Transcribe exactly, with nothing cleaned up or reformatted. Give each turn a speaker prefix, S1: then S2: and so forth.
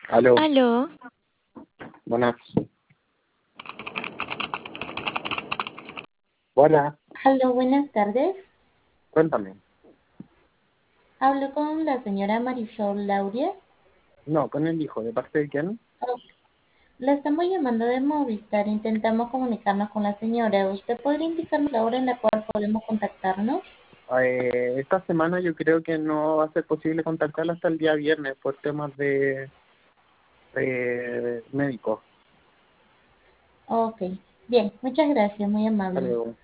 S1: Aló,
S2: Aló,
S1: buenas. Hola,
S3: Aló, buenas tardes.
S1: cuéntame.
S3: Hablo con la señora Marisol Lauria.
S1: No, con el hijo, ¿de parte de quién?
S3: Oh, la estamos llamando de Movistar. Intentamos comunicarnos con la señora. ¿Usted podría indicarnos la hora en la cual podemos contactarnos?
S1: Eh, esta semana yo creo que no va a ser posible contactarla hasta el día viernes por temas de, de médicos.
S3: Ok, bien, muchas gracias, muy
S1: Hasta
S3: amable.
S1: luego.